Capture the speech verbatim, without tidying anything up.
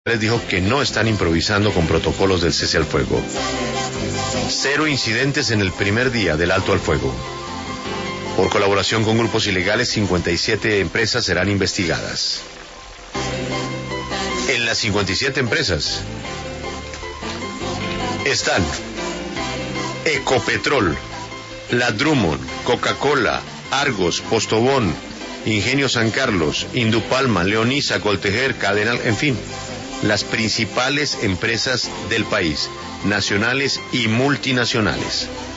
dijo que no están improvisando con protocolos del cese al fuego. Cero incidentes en el primer día del alto al fuego. Por colaboración con grupos ilegales, cincuenta y siete empresas serán investigadas. En las cincuenta y siete empresas están Ecopetrol, La Drummond, Coca-Cola, Argos, Postobón, Ingenio San Carlos, Indupalma, Leonisa, Coltejer, Cadenal, en fin, las principales empresas del país, nacionales y multinacionales.